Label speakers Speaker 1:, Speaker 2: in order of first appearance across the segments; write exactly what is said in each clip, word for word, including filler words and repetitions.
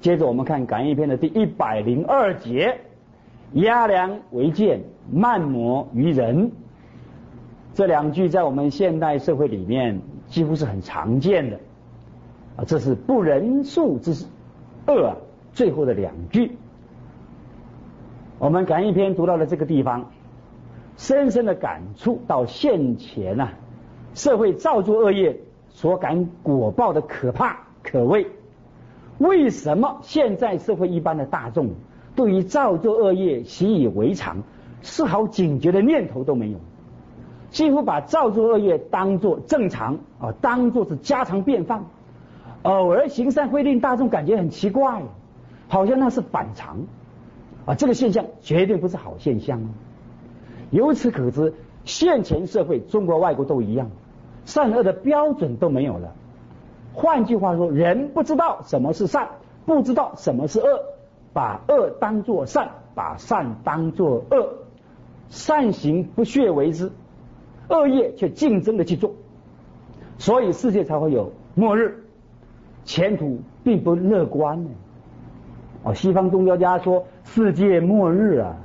Speaker 1: 接着我们看感应篇的第一百零二节，压良为贱，慢磨于人。这两句在我们现代社会里面几乎是很常见的啊，这是不仁恕之恶啊最后的两句。我们感应篇读到了这个地方，深深的感触到现前啊社会造作恶业所感果报的可怕可畏。为什么现在社会一般的大众对于造作恶业习以为常，丝毫警觉的念头都没有，几乎把造作恶业当作正常啊，当作是家常便饭，偶尔行善会令大众感觉很奇怪，好像那是反常啊，这个现象绝对不是好现象。由此可知，现前社会中国外国都一样，善恶的标准都没有了。换句话说，人不知道什么是善，不知道什么是恶，把恶当作善，把善当作恶，善行不屑为之，恶业却竞争的去做，所以世界才会有末日，前途并不乐观呢。哦，西方宗教家说世界末日啊。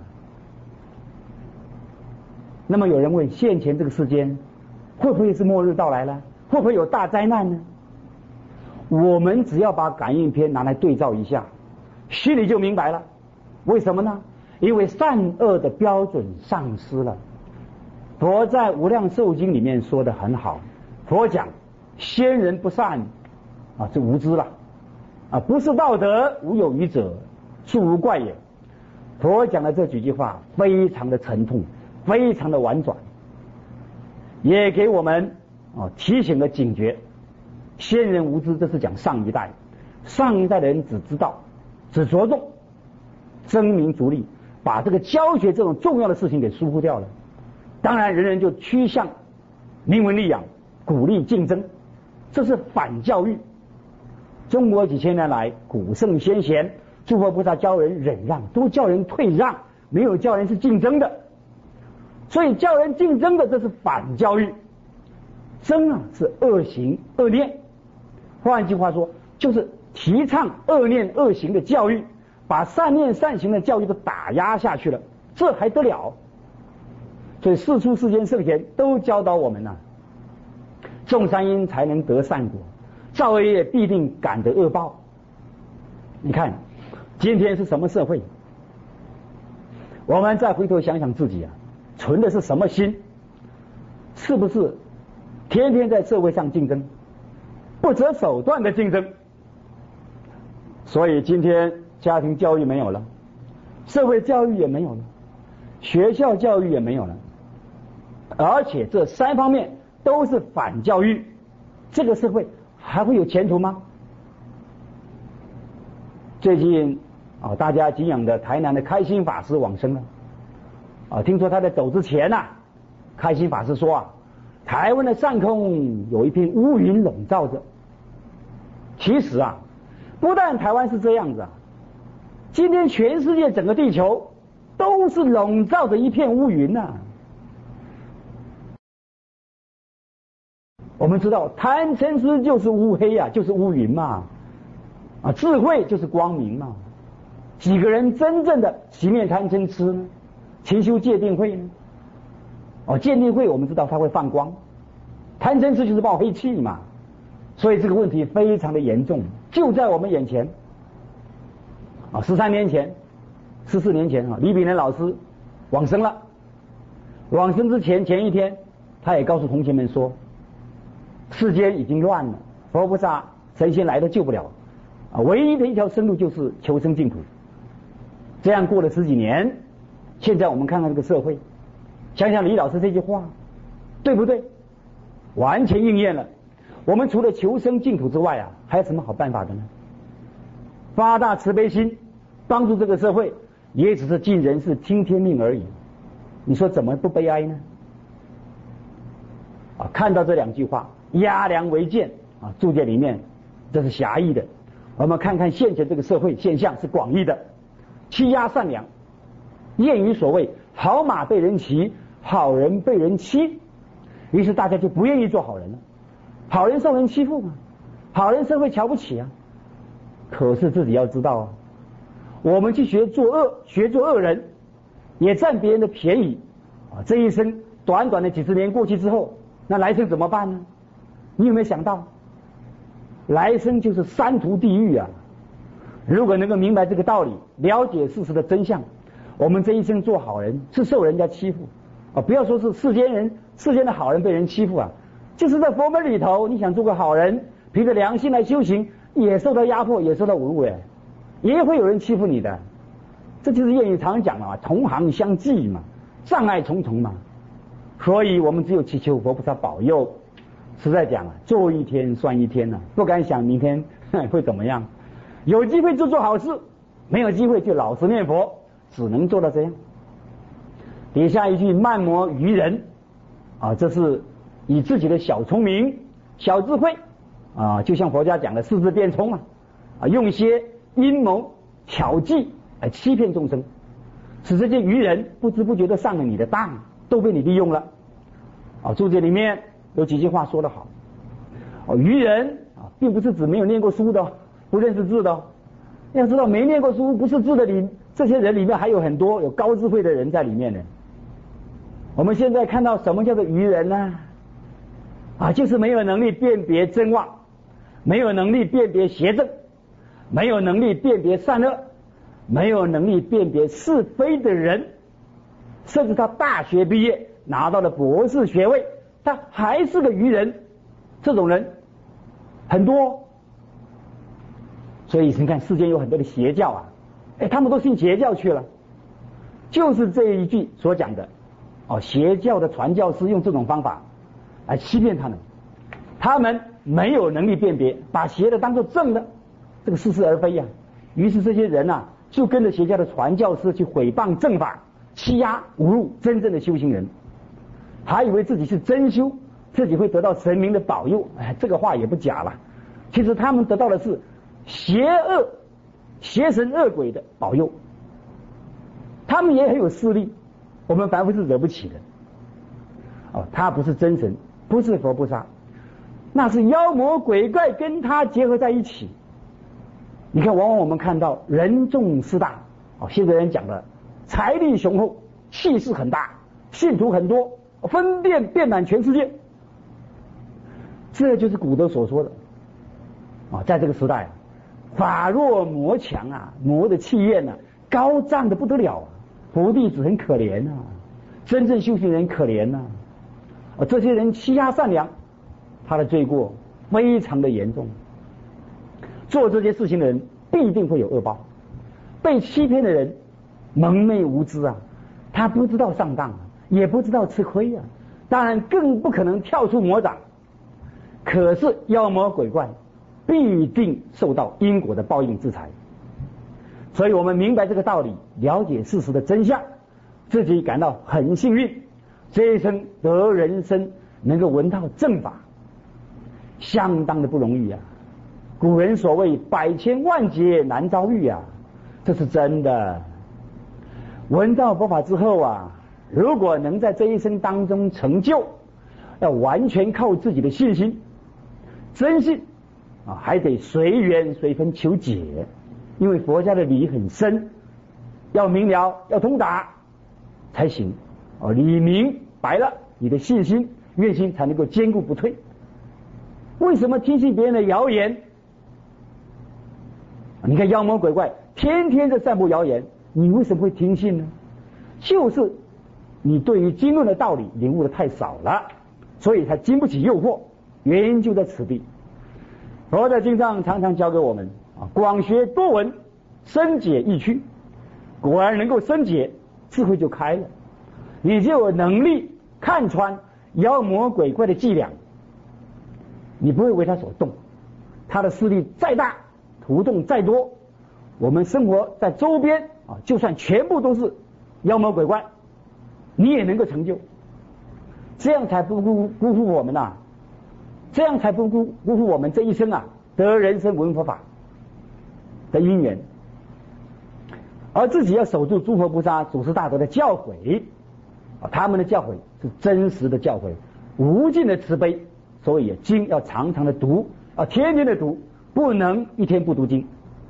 Speaker 1: 那么有人问，现前这个世间会不会是末日到来了？会不会有大灾难呢？我们只要把感应篇拿来对照一下，心里就明白了。为什么呢？因为善恶的标准丧失了。佛在无量寿经里面说的很好，佛讲先人不善啊，这无知了啊，不是道德无有余者，恕无怪也。佛讲的这几句话非常的沉痛，非常的婉转，也给我们啊提醒了警觉。先人无知，这是讲上一代，上一代的人只知道只着重争名逐利，把这个教学这种重要的事情给疏忽掉了。当然人人就趋向名闻利养，鼓励竞争，这是反教育。中国几千年来，古圣先贤诸佛菩萨教人忍让，都叫人退让，没有叫人是竞争的。所以叫人竞争的，这是反教育。争啊是恶行恶念，换句话说，就是提倡恶念恶行的教育，把善念善行的教育都打压下去了，这还得了？所以世出世间圣贤都教导我们呐、啊，种善因才能得善果，造恶业必定感得恶报。你看今天是什么社会？我们再回头想想自己啊，存的是什么心？是不是天天在社会上竞争，不择手段的竞争？所以今天家庭教育没有了，社会教育也没有了，学校教育也没有了，而且这三方面都是反教育，这个社会还会有前途吗？最近啊，大家敬仰的台南的开心法师往生了啊，听说他在走之前啊，开心法师说啊，台湾的上空有一片乌云笼罩着。其实啊，不但台湾是这样子啊，今天全世界整个地球都是笼罩着一片乌云啊。我们知道贪嗔痴就是乌黑啊，就是乌云嘛，啊，智慧就是光明嘛。几个人真正的熄灭贪嗔痴呢？勤修戒定慧呢？哦，戒定慧我们知道它会放光，贪嗔痴就是冒黑气嘛。所以这个问题非常的严重，就在我们眼前。啊，十三年前、十四年前啊，李炳南老师往生了。往生之前前一天，他也告诉同学们说，世间已经乱了，佛菩萨神仙来都救不了啊，唯一的一条生路就是求生净土。这样过了十几年，现在我们看看这个社会，想想李老师这句话，对不对？完全应验了。我们除了求生净土之外啊，还有什么好办法的呢？发大慈悲心，帮助这个社会，也只是尽人事听天命而已。你说怎么不悲哀呢？啊，看到这两句话，压良为贱啊，注解里面这是狭义的。我们看看现前这个社会现象是广义的，欺压善良。谚语所谓好马被人骑，好人被人欺，于是大家就不愿意做好人了。好人受人欺负嘛，好人社会瞧不起啊。 可是自己要知道啊，我们去学做恶，学做恶人，也占别人的便宜啊。这一生短短的几十年过去之后，那来生怎么办呢？你有没有想到，来生就是三途地狱啊！如果能够明白这个道理，了解事实的真相，我们这一生做好人是受人家欺负啊！不要说是世间人，世间的好人被人欺负啊，就是在佛门里头，你想做个好人，凭着良心来修行，也受到压迫，也受到侮辱，也会有人欺负你的。这就是谚语常讲嘛，同行相忌嘛，障碍重重嘛。所以我们只有祈求佛菩萨保佑。实在讲啊，做一天算一天啊，不敢想明天会怎么样。有机会就做好事，没有机会就老实念佛，只能做到这样。底下一句慢磨愚人啊，这是以自己的小聪明、小智慧啊，就像佛家讲的四字变聪啊，啊，用一些阴谋巧计来欺骗众生，使这些愚人不知不觉的上了你的当，都被你利用了。啊，注解里面有几句话说得好，哦，愚人啊，并不是指没有念过书的，不认识字的。要知道，没念过书、不识字的里，这些人里面还有很多有高智慧的人在里面呢。我们现在看到什么叫做愚人呢？啊，就是没有能力辨别真妄，没有能力辨别邪正，没有能力辨别善恶，没有能力辨别是非的人，甚至他大学毕业拿到了博士学位，他还是个愚人。这种人很多，所以你看世间有很多的邪教啊，哎，他们都信邪教去了，就是这一句所讲的哦，邪教的传教士用这种方法来欺骗他们，他们没有能力辨别，把邪的当作正的，这个似是而非呀、啊。于是这些人啊，就跟着邪教的传教士去毁谤正法，欺压侮辱真正的修行人，还以为自己是真修，自己会得到神明的保佑。哎，这个话也不假了。其实他们得到的是邪恶、邪神恶鬼的保佑，他们也很有势力，我们凡夫是惹不起的。哦，他不是真神，不是佛菩萨，那是妖魔鬼怪跟他结合在一起。你看，往往我们看到人众势大，哦，现在人讲的财力雄厚，气势很大，信徒很多，分店遍满全世界，这就是古德所说的啊，在这个时代，法弱魔强啊，魔的气焰啊，高涨的不得了啊，佛弟子很可怜啊，真正修行人可怜啊，啊，这些人欺压善良，他的罪过非常的严重。做这些事情的人必定会有恶报，被欺骗的人蒙昧无知啊，他不知道上当啊，也不知道吃亏啊，当然更不可能跳出魔掌。可是妖魔鬼怪必定受到因果的报应制裁，所以我们明白这个道理，了解事实的真相，自己感到很幸运，这一生得人生能够闻到正法，相当的不容易啊。古人所谓百千万劫难遭遇啊，这是真的。闻到佛法之后啊，如果能在这一生当中成就，要完全靠自己的信心、真信啊，还得随缘随分求解，因为佛家的理很深，要明了，要通达才行。哦，理明白了，你的信心、愿心才能够坚固不退。为什么听信别人的谣言？你看妖魔鬼怪天天在散布谣言，你为什么会听信呢？就是你对于经论的道理领悟的太少了，所以才经不起诱惑，原因就在此地。佛在经上常常教给我们啊，广学多闻，深解易趣。果然能够深解，智慧就开了，你就有能力看穿妖魔鬼怪的伎俩，你不会为他所动。他的势力再大，途洞再多，我们生活在周边啊，就算全部都是妖魔鬼怪，你也能够成就，这样才不辜辜负我们呐、啊，这样才不辜辜负我们这一生啊得人生闻佛法的因缘。而自己要守住诸佛菩萨、祖师大德的教诲啊，他们的教诲是真实的教诲，无尽的慈悲，所以经要常常的读啊，天天的读，不能一天不读经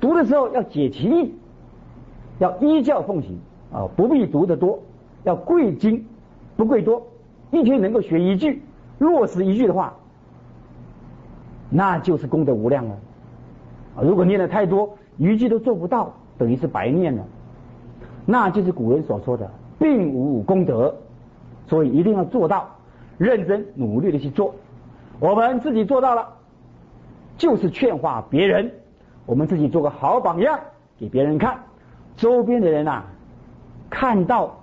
Speaker 1: 读的时候要解其意，要依教奉行啊，不必读得多，要贵精不贵多，一天能够学一句，落实一句的话，那就是功德无量了啊！如果念的太多，一句都做不到，等于是白念了，那就是古人所说的并无功德。所以一定要做到，认真努力的去做。我们自己做到了，就是劝化别人，我们自己做个好榜样给别人看，周边的人啊看到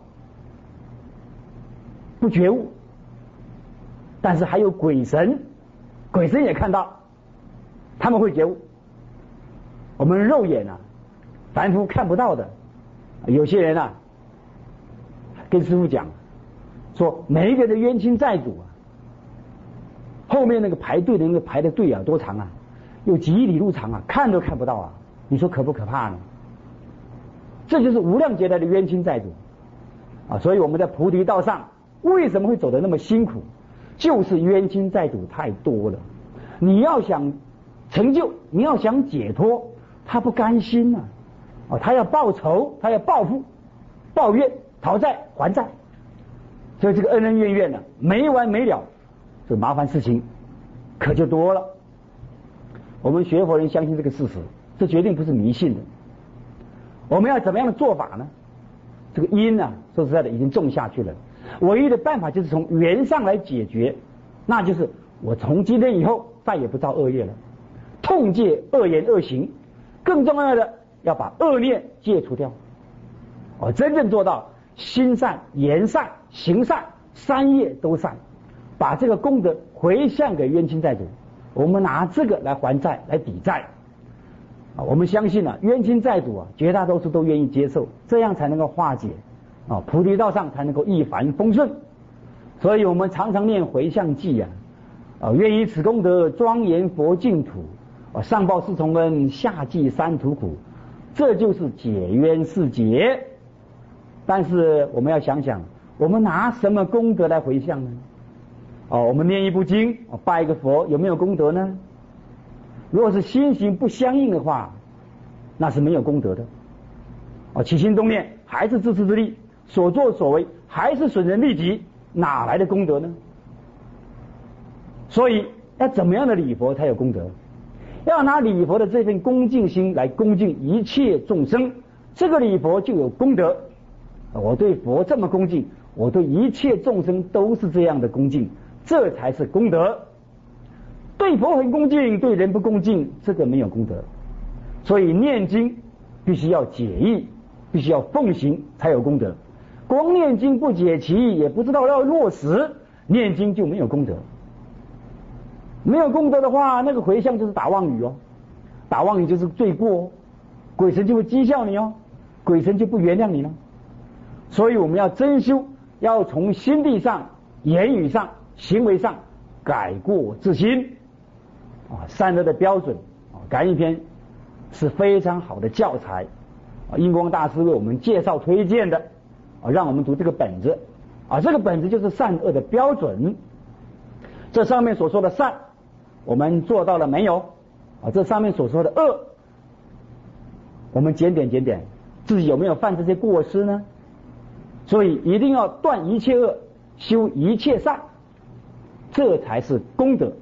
Speaker 1: 不觉悟，但是还有鬼神，鬼神也看到，他们会觉悟。我们肉眼啊凡夫看不到的，有些人啊跟师父讲说，每一个的冤亲债主啊，后面那个排队的那个排的队啊多长啊，有几里路长啊，看都看不到啊，你说可不可怕呢？这就是无量劫来的冤亲债主啊！所以我们在菩提道上为什么会走得那么辛苦，就是冤亲债主太多了。你要想成就，你要想解脱，他不甘心啊！哦，他要报仇，他要报复、抱怨、讨债、还债，所以这个恩恩怨怨呢、啊、没完没了，这麻烦事情可就多了。我们学佛人相信这个事实，这决定不是迷信的。我们要怎么样的做法呢？这个因呢、啊，说实在的已经种下去了，唯一的办法就是从缘上来解决，那就是我从今天以后再也不造恶业了，痛戒恶言恶行，更重要的要把恶念戒除掉。我真正做到心善、言善、行善，三业都善，把这个功德回向给冤亲债主，我们拿这个来还债，来抵债。啊，我们相信啊，冤亲债主啊，绝大多数都愿意接受，这样才能够化解啊，菩提道上才能够一帆风顺。所以我们常常念回向偈啊，啊，愿以此功德庄严佛净土，啊，上报四重恩，下济三途苦，这就是解冤释结。但是我们要想想，我们拿什么功德来回向呢？哦，我们念一部经，拜一个佛，有没有功德呢？如果是心行不相应的话，那是没有功德的。哦，起心动念还是自私自利，所作所为还是损人利己，哪来的功德呢？所以要怎么样的礼佛才有功德？要拿礼佛的这份恭敬心来恭敬一切众生，这个礼佛就有功德。我对佛这么恭敬，我对一切众生都是这样的恭敬，这才是功德。对佛很恭敬，对人不恭敬，这个没有功德。所以念经必须要解义，必须要奉行才有功德。光念经不解其意，也不知道要落实，念经就没有功德。没有功德的话，那个回向就是打妄语哦，打妄语就是罪过哦，鬼神就会讥笑你哦，鬼神就不原谅你了。所以我们要真修，要从心地上、言语上、行为上改过自新啊，善恶的标准啊，感应篇是非常好的教材啊，印光大师为我们介绍推荐的啊，让我们读这个本子啊，这个本子就是善恶的标准。这上面所说的善，我们做到了没有啊？这上面所说的恶，我们检点检点自己有没有犯这些过失呢？所以一定要断一切恶，修一切善，这才是功德。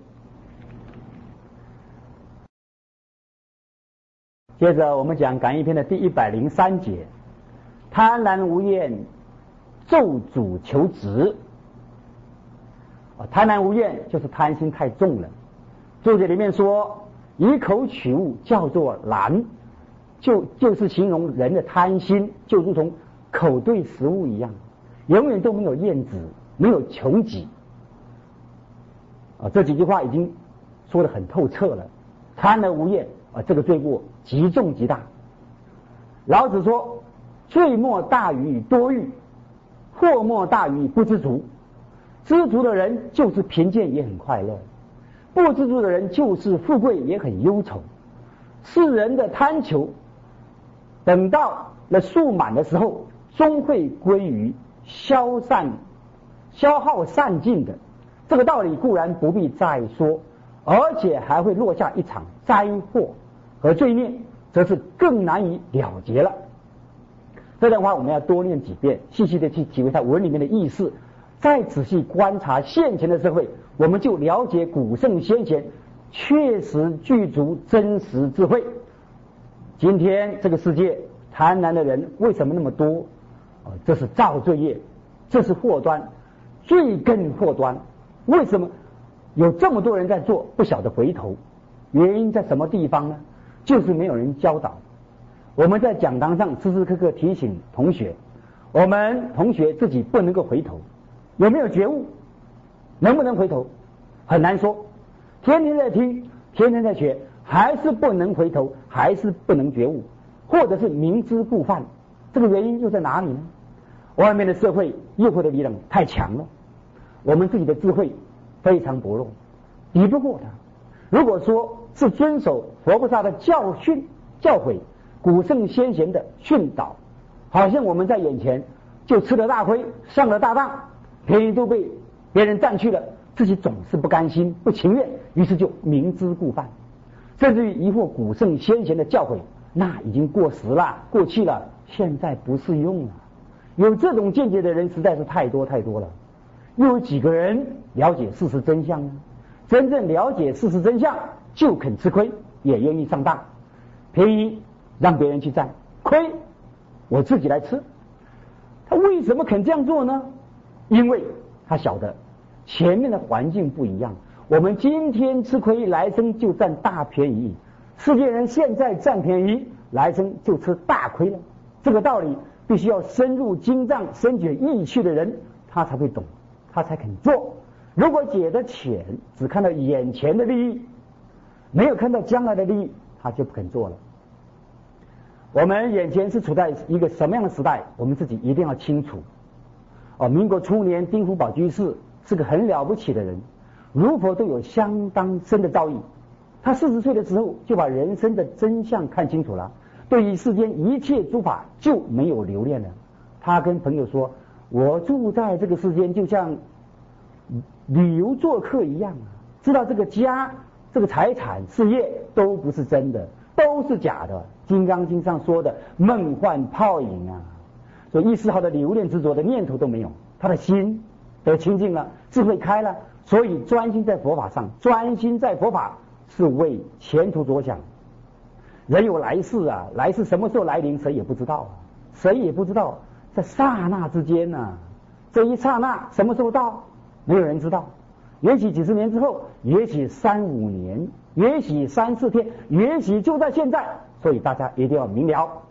Speaker 1: 接着我们讲感应篇的第一百零三节，贪婪无厌，咒诅求止。贪婪无厌就是贪心太重了。注解里面说，以口取物叫做婪，就就是形容人的贪心，就如同口对食物一样，永远都没有厌止，没有穷己。啊，这几句话已经说得很透彻了。贪而无厌啊，这个罪过极重极大。老子说，罪莫大于多欲，祸莫大于不知足。知足的人就是贫贱也很快乐，不知足的人就是富贵也很忧愁。世人的贪求，等到了数满的时候，终会归于消散、消耗散尽的。这个道理固然不必再说，而且还会落下一场灾祸和罪孽， 则是更难以了结了。这段话我们要多念几遍，细细的去体会它文里面的意思，再仔细观察现前的社会，我们就了解古圣先贤确实具足真实智慧。今天这个世界贪婪的人为什么那么多？这是造罪业，这是祸端，罪根祸端。为什么有这么多人在做，不晓得回头？原因在什么地方呢？就是没有人教导。我们在讲堂上时时刻刻提醒同学，我们同学自己不能够回头，有没有觉悟？能不能回头？很难说。天天在听，天天在学，还是不能回头，还是不能觉悟，或者是明知故犯。这个原因又在哪里呢？外面的社会诱惑的力量太强了，我们自己的智慧非常薄弱，比不过它。如果说是遵守佛菩萨的教训、教诲，古圣先贤的训导，好像我们在眼前就吃了大亏，上了大当，便宜都被别人占去了，自己总是不甘心、不情愿，于是就明知故犯，甚至于疑惑古圣先贤的教诲，那已经过时了、过气了，现在不适用了。有这种见解的人实在是太多太多了，又有几个人了解事实真相呢？真正了解事实真相，就肯吃亏，也愿意上当，便宜让别人去占，亏我自己来吃。他为什么肯这样做呢？因为他晓得前面的环境不一样，我们今天吃亏，来生就占大便宜；世界人现在占便宜，来生就吃大亏了。这个道理必须要深入经藏、深觉意趣的人，他才会懂，他才肯做。如果解得浅，只看到眼前的利益，没有看到将来的利益，他就不肯做了。我们眼前是处在一个什么样的时代，我们自己一定要清楚。哦，民国初年，丁福宝居士是个很了不起的人，如佛都有相当深的造诣。他四十岁的时候就把人生的真相看清楚了，对于世间一切诸法就没有留恋了。他跟朋友说：“我住在这个世间，就像旅游做客一样啊，知道这个家、这个财产、事业都不是真的，都是假的。”《金刚经》上说的梦幻泡影啊，所以一丝毫的留恋执着的念头都没有，他的心得清净了，智慧开了，所以专心在佛法上，专心在佛法是为前途着想。人有来世啊，来世什么时候来临，谁也不知道啊，谁也不知道，在刹那之间啊，这一刹那什么时候到，没有人知道。也许几十年之后，也许三五年，也许三四天，也许就在现在。所以大家一定要明了，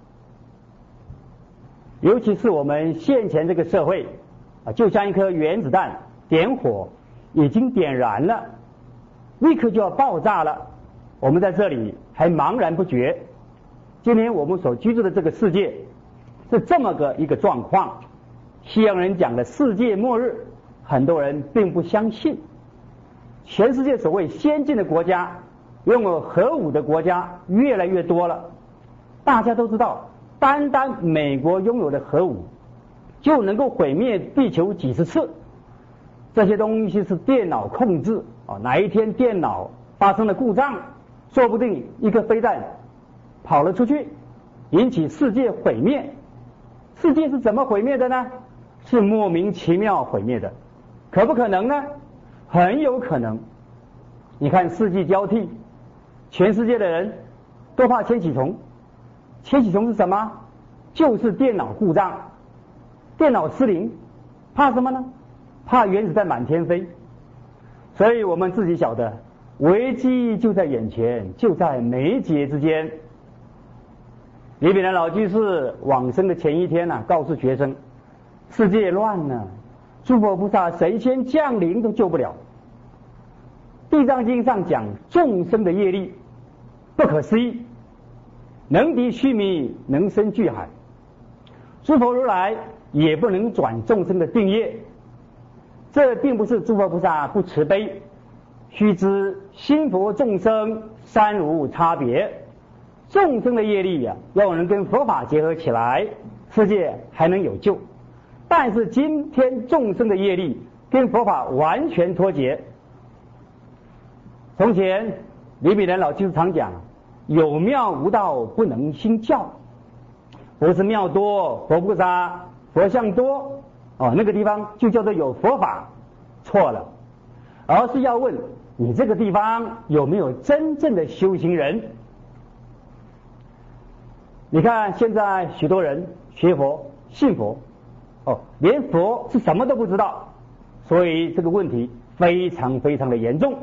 Speaker 1: 尤其是我们现前这个社会啊，就像一颗原子弹点火，已经点燃了，立刻就要爆炸了。我们在这里还茫然不觉。今天我们所居住的这个世界是这么个一个状况，西洋人讲的世界末日，很多人并不相信。全世界所谓先进的国家，拥有核武的国家越来越多了。大家都知道，单单美国拥有的核武就能够毁灭地球几十次。这些东西是电脑控制啊，哪一天电脑发生了故障，说不定一个飞弹跑了出去，引起世界毁灭。世界是怎么毁灭的呢？是莫名其妙毁灭的。可不可能呢？很有可能。你看世纪交替，全世界的人都怕千禧虫。千禧虫是什么？就是电脑故障，电脑失灵。怕什么呢？怕原子弹满天飞。所以我们自己晓得，危机就在眼前，就在眉睫之间。李炳南老居士往生的前一天啊，告诉学生：世界乱了，诸佛菩萨谁先降临都救不了。地藏经上讲众生的业力不可思议，能敌须弥，能生巨海。诸佛如来也不能转众生的定业。这并不是诸佛菩萨不慈悲，须知心佛众生三无差别。众生的业力啊，要能跟佛法结合起来，世界还能有救。但是今天众生的业力跟佛法完全脱节。从前李炳南老居士常讲， 有庙无道不能兴教，不是庙多佛菩萨佛像多哦，那个地方就叫做有佛法，错了，而是要问你这个地方有没有真正的修行人。你看现在许多人学佛信佛哦，连佛是什么都不知道，所以这个问题非常非常的严重。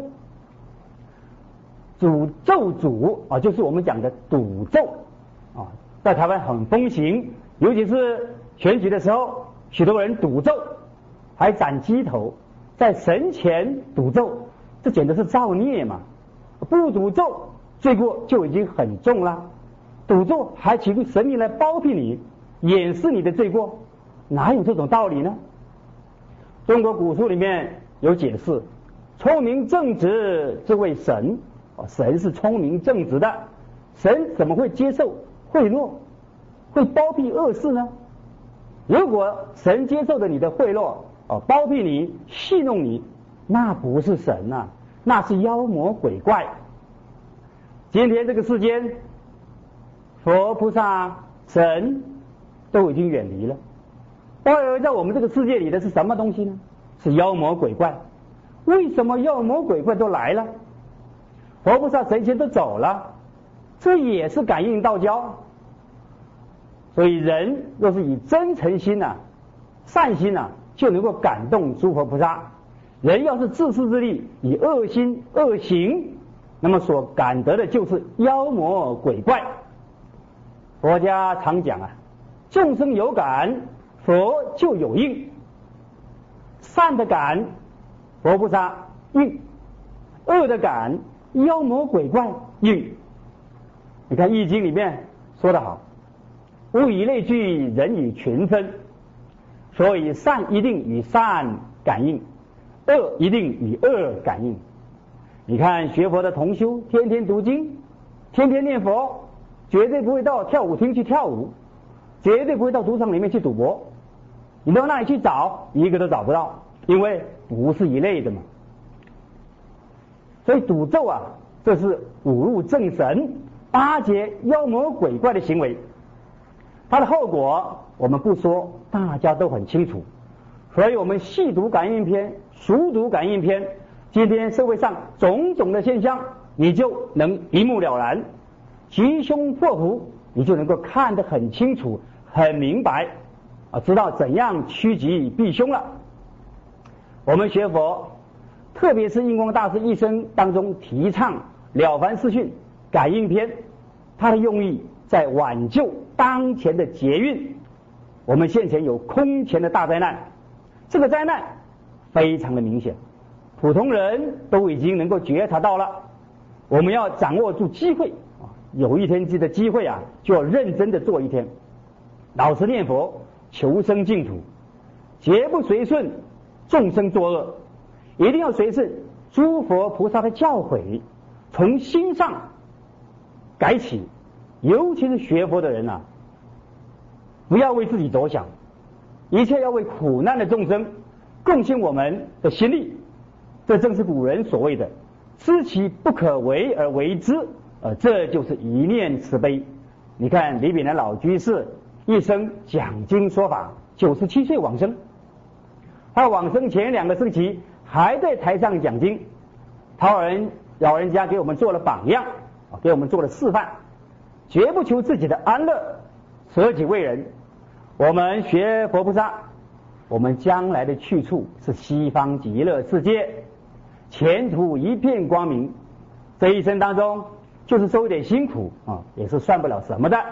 Speaker 1: 诅咒主啊，就是我们讲的赌咒啊，在台湾很风行，尤其是选举的时候，许多人赌咒，还斩鸡头，在神前赌咒，这简直是造孽嘛！不赌咒，罪过就已经很重了，赌咒还请神明来包庇你，掩饰你的罪过，哪有这种道理呢？中国古书里面有解释，聪明正直这位神。神是聪明正直的，神怎么会接受贿赂，会包庇恶事呢？如果神接受了你的贿赂，哦，包庇你，戏弄你，那不是神啊，那是妖魔鬼怪。今天这个世间，佛菩萨神都已经远离了，而在我们这个世界里的是什么东西呢？是妖魔鬼怪。为什么妖魔鬼怪都来了？佛菩萨神仙都走了，这也是感应道交。所以人若是以真诚心啊、善心啊，就能够感动诸佛菩萨。人要是自私自利，以恶心恶行，那么所感得的就是妖魔鬼怪。佛家常讲啊，众生有感，佛就有应。善的感，佛菩萨应；恶的感，妖魔鬼怪应。你看《易经》里面说得好，物以类聚，人以群分，所以善一定与善感应，恶一定与恶感应。你看学佛的同修，天天读经，天天念佛，绝对不会到跳舞厅去跳舞，绝对不会到赌场里面去赌博。你到那里去找，一个都找不到，因为不是一类的嘛。所以赌咒啊，这是侮辱正神、巴结妖魔鬼怪的行为。它的后果我们不说，大家都很清楚。所以我们细读感应篇，熟读感应篇，今天社会上种种的现象，你就能一目了然，吉凶祸福，你就能够看得很清楚、很明白啊，知道怎样趋吉避凶了。我们学佛，特别是印光大师一生当中提倡了凡四训感应篇，它的用意在挽救当前的劫运。我们现前有空前的大灾难，这个灾难非常的明显，普通人都已经能够觉察到了。我们要掌握住机会啊，有一天的机会啊，就要认真的做一天，老实念佛，求生净土，绝不随顺众生作恶，一定要随顺诸佛菩萨的教诲，从心上改起。尤其是学佛的人啊，不要为自己着想，一切要为苦难的众生贡献我们的心力。这正是古人所谓的知其不可为而为之，呃，这就是一念慈悲。你看李炳南老居士一生讲经说法，九十七岁往生，他往生前两个星期还在台上讲经，他老人老人家给我们做了榜样，给我们做了示范，绝不求自己的安乐，舍己为人。我们学佛菩萨，我们将来的去处是西方极乐世界，前途一片光明。这一生当中就是受一点辛苦啊，也是算不了什么的。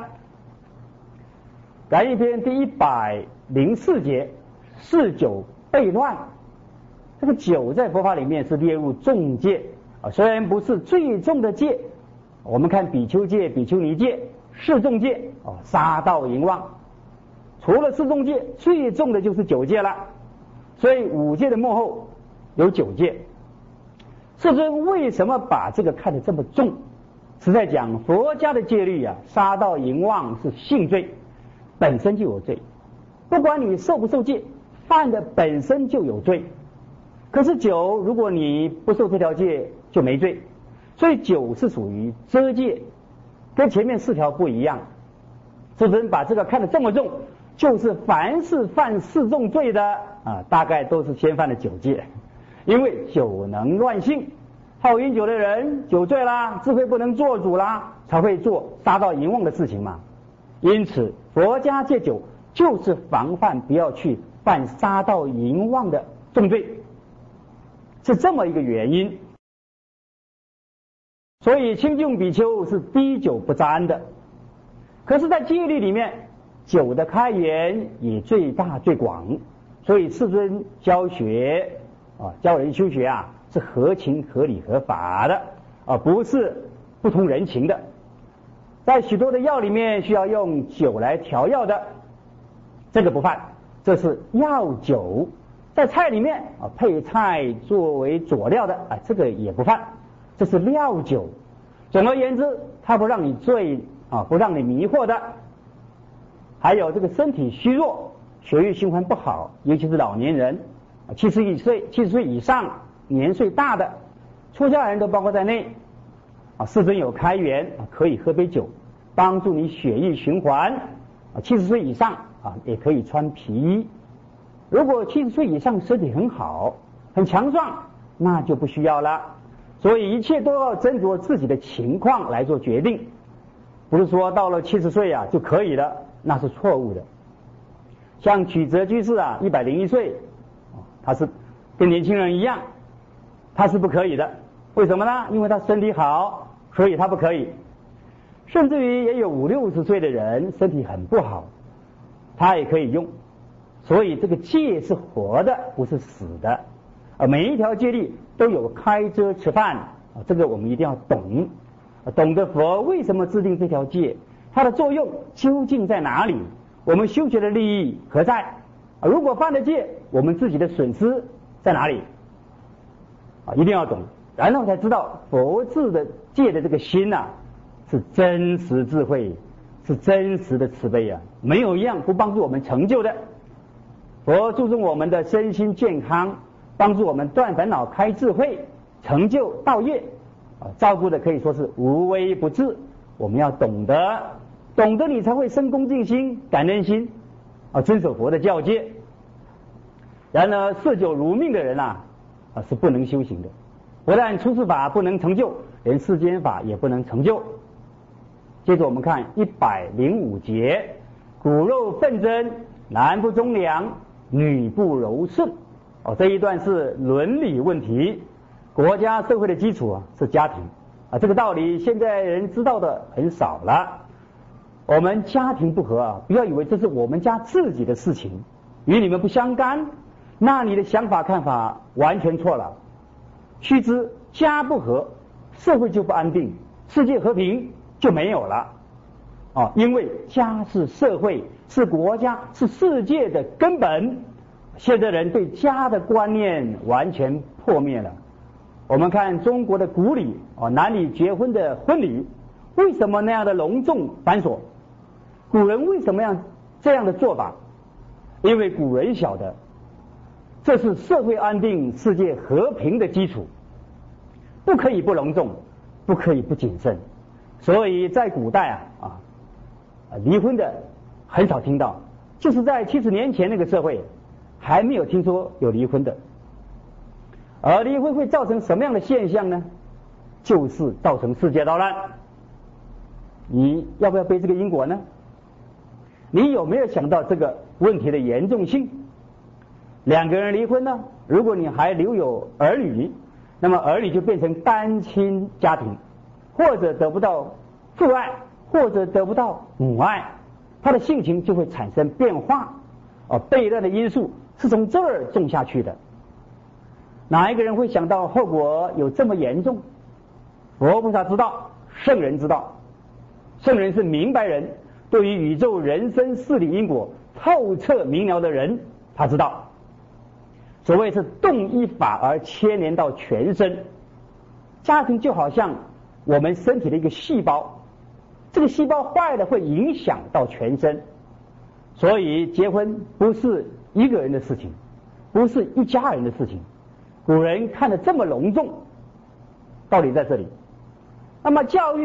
Speaker 1: 感应篇第一百零四节，嗜酒悖乱。这个酒在佛法里面是列入重戒啊，虽然不是最重的戒。我们看比丘戒、比丘尼戒、四重戒哦，杀盗淫妄。除了四重戒，最重的就是九戒了。所以五戒的末后有九戒。世尊为什么把这个看得这么重？是在讲佛家的戒律啊，杀盗淫妄是性罪，本身就有罪。不管你受不受戒，犯的本身就有罪。可是酒，如果你不受这条戒，就没罪。所以酒是属于遮戒， 跟前面四条不一样。世尊把这个看得这么重，就是凡是犯四重罪的啊，大概都是先犯了酒戒，因为酒能乱性，好饮酒的人酒醉啦，智慧不能做主啦，才会做杀盗淫妄的事情嘛。因此佛家戒酒就是防范不要去犯杀盗淫妄的重罪，是这么一个原因。所以清净比丘是滴酒不沾的。可是在戒律里面，酒的开源也最大最广，所以世尊教学啊，教人修学啊，是合情合理合法的，而不是不通人情的。在许多的药里面需要用酒来调药的，这个不犯，这是药酒。在菜里面啊，配菜作为佐料的啊，这个也不犯，这是料酒。总而言之，它不让你醉啊，不让你迷惑的。还有这个身体虚弱、血液循环不好，尤其是老年人，七十一岁、七十岁以上、年岁大的出家人都包括在内啊。世尊有开源啊，可以喝杯酒，帮助你血液循环啊。七十岁以上啊，也可以穿皮衣。如果七十岁以上身体很好、很强壮，那就不需要了。所以一切都要斟酌自己的情况来做决定，不是说到了七十岁啊就可以了，那是错误的。像曲泽居士啊，一百零一岁，他是跟年轻人一样，他是不可以的。为什么呢？因为他身体好，所以他不可以。甚至于也有五六十岁的人身体很不好，他也可以用。所以这个戒是活的，不是死的。啊，每一条戒律都有开遮吃饭啊，这个我们一定要懂。懂得佛为什么制定这条戒，它的作用究竟在哪里？我们修学的利益何在？啊，如果犯了戒，我们自己的损失在哪里？啊，一定要懂，然后才知道佛制的戒的这个心呐、啊，是真实智慧，是真实的慈悲啊，没有一样不帮助我们成就的。佛注重我们的身心健康，帮助我们断烦恼、开智慧、成就道业啊，照顾的可以说是无微不至。我们要懂得，懂得你才会生恭敬心、感恩心啊，遵守佛的教戒。然而嗜酒如命的人啊，啊是不能修行的，不但出世法不能成就，连世间法也不能成就。接着我们看一百零五节，骨肉纷争，男不忠良，女不柔顺。哦，这一段是伦理问题。国家社会的基础啊是家庭啊，这个道理现在人知道的很少了。我们家庭不和啊，不要以为这是我们家自己的事情，与你们不相干，那你的想法看法完全错了。须知家不和，社会就不安定，世界和平就没有了啊！因为家是社会、是国家、是世界的根本。现在人对家的观念完全破灭了。我们看中国的古礼啊，男女结婚的婚礼，为什么那样的隆重繁琐？古人为什么样这样的做法？因为古人晓得，这是社会安定、世界和平的基础，不可以不隆重，不可以不谨慎。所以在古代啊啊，离婚的很少听到，就是在七十年前那个社会，还没有听说有离婚的。而离婚会造成什么样的现象呢？就是造成世界大乱。你要不要背这个因果呢？你有没有想到这个问题的严重性？两个人离婚呢，如果你还留有儿女，那么儿女就变成单亲家庭，或者得不到父爱，或者得不到母爱，他的性情就会产生变化。哦，悖论的因素是从这儿种下去的。哪一个人会想到后果有这么严重？佛菩萨知道，圣人知道。圣人是明白人，对于宇宙人生事理因果透彻明了的人，他知道。所谓是动一法而牵连到全身。家庭就好像我们身体的一个细胞，这个细胞坏了会影响到全身。所以结婚不是一个人的事情，不是一家人的事情。古人看得这么隆重，道理在这里。那么教育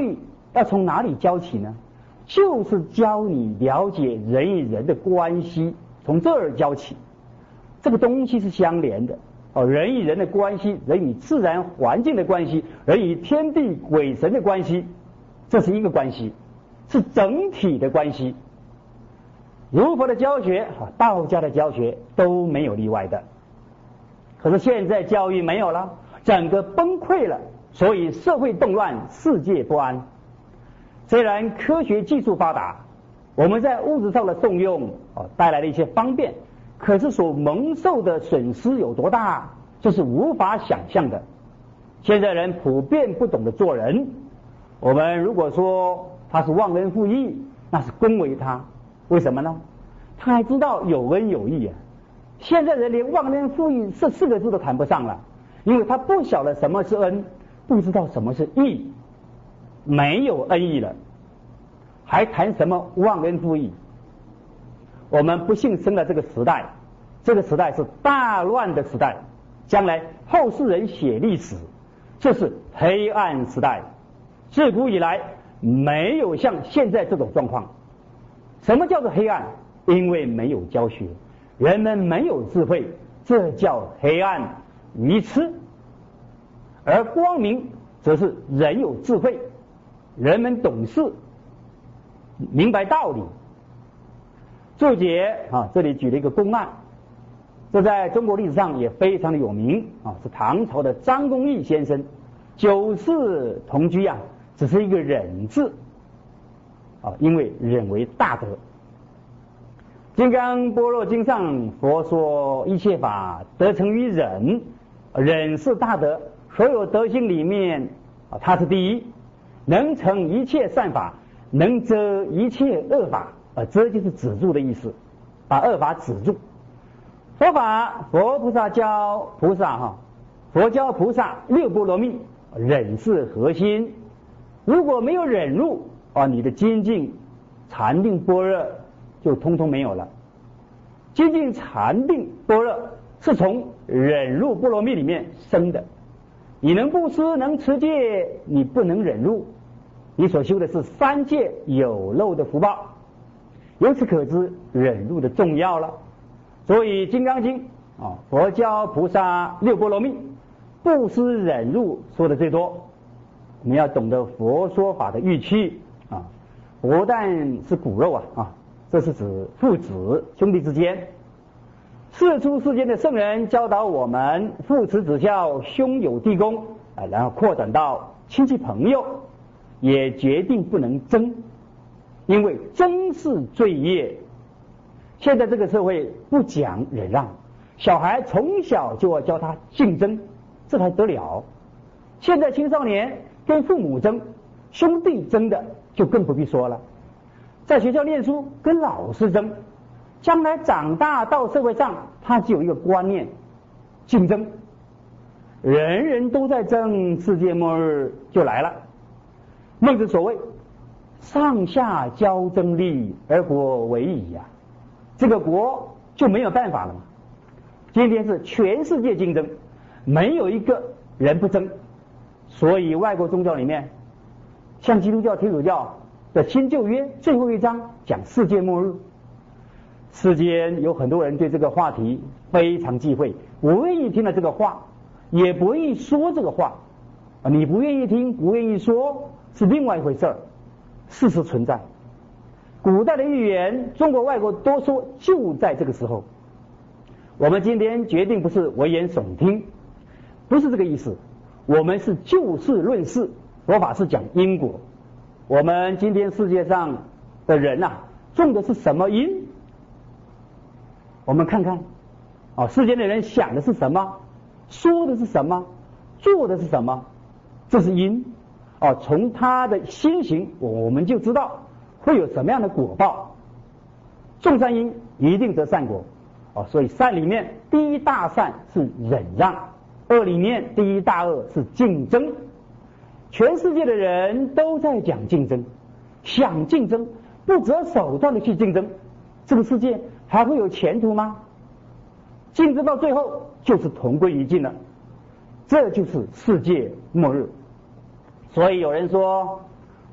Speaker 1: 要从哪里教起呢？就是教你了解人与人的关系，从这儿教起。这个东西是相连的哦，人与人的关系，人与自然环境的关系，人与天地鬼神的关系，这是一个关系，是整体的关系。儒佛的教学啊，道家的教学都没有例外的。可是现在教育没有了，整个崩溃了，所以社会动乱，世界不安。虽然科学技术发达，我们在物质上的动用啊带来了一些方便，可是所蒙受的损失有多大，这是无法想象的。现在人普遍不懂得做人，我们如果说他是忘恩负义，那是恭维他。为什么呢？他还知道有恩有义啊。现在人连忘恩负义这四个字都谈不上了，因为他不晓得什么是恩，不知道什么是义，没有恩义了，还谈什么忘恩负义？我们不幸生了这个时代，这个时代是大乱的时代，将来后世人写历史，这是黑暗时代，自古以来没有像现在这种状况。什么叫做黑暗？因为没有教学，人们没有智慧，这叫黑暗愚痴。而光明则是人有智慧，人们懂事，明白道理。注解啊，这里举了一个公案，这在中国历史上也非常的有名啊，是唐朝的张公义先生，九世同居啊，只是一个忍字啊，因为忍为大德。金刚般若经上佛说一切法得成于忍，忍是大德，所有德行里面啊，它是第一，能成一切善法，能遮一切恶法，啊，遮就是止住的意思，把恶法止住。佛法佛菩萨教菩萨哈，佛教菩萨六波罗蜜，忍是核心。如果没有忍辱啊，你的精进禅定般若就通通没有了。精进禅定般若是从忍辱波罗蜜里面生的。你能布施能持戒，你不能忍辱，你所修的是三界有漏的福报。由此可知忍辱的重要了。所以《金刚经》啊，佛教菩萨六波罗蜜，布施忍辱说的最多。我们要懂得佛说法的语气啊，不但是骨肉啊啊，这是指父子兄弟之间。世出世间的圣人教导我们父慈子孝，兄友弟恭啊，然后扩展到亲戚朋友，也决定不能争，因为争是罪业。现在这个社会不讲忍让，小孩从小就要教他竞争，这才得了。现在青少年跟父母争，兄弟争的就更不必说了。在学校念书跟老师争，将来长大到社会上，他只有一个观念：竞争。人人都在争，世界末日就来了。孟子所谓上下交争利，而国为矣呀，这个国就没有办法了嘛。今天是全世界竞争，没有一个人不争。所以外国宗教里面，像基督教、天主教的新旧约最后一章讲世界末日。世间有很多人对这个话题非常忌讳，不愿意听了这个话，也不愿意说这个话。你不愿意听，不愿意说是另外一回事儿，事实存在。古代的预言，中国外国都说就在这个时候。我们今天决定不是危言耸听，不是这个意思，我们是就事论事。佛法是讲因果。我们今天世界上的人啊，种的是什么因？我们看看啊，世间的人想的是什么，说的是什么，做的是什么，这是因啊。从他的心行，我们就知道会有什么样的果报。种善因一定得善果啊，所以善里面第一大善是忍让，恶里面第一大恶是竞争。全世界的人都在讲竞争，想竞争，不择手段的去竞争，这个世界还会有前途吗？竞争到最后就是同归于尽了，这就是世界末日。所以有人说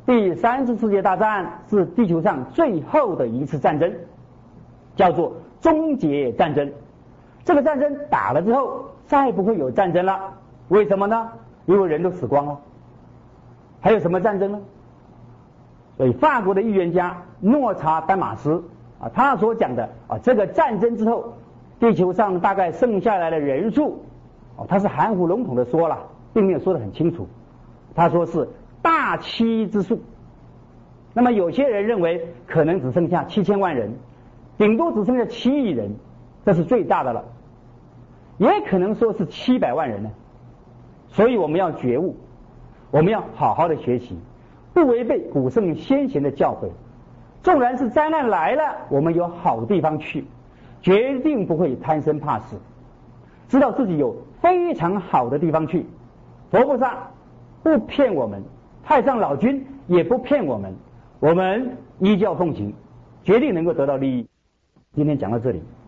Speaker 1: 第三次世界大战是地球上最后的一次战争，叫做终结战争。这个战争打了之后，再不会有战争了。为什么呢？因为人都死光了，还有什么战争呢？所以法国的预言家诺查丹马斯啊，他所讲的啊，这个战争之后，地球上大概剩下来的人数，哦，他是含糊笼统的说了，并没有说得很清楚。他说是大七之数。那么有些人认为可能只剩下七千万人，顶多只剩下七亿人，这是最大的了。也可能说是七百万人呢。所以我们要觉悟，我们要好好的学习，不违背古圣先贤的教诲。纵然是灾难来了，我们有好地方去，决定不会贪生怕死，知道自己有非常好的地方去。佛菩萨不骗我们，太上老君也不骗我们，我们依教奉行，决定能够得到利益。今天讲到这里。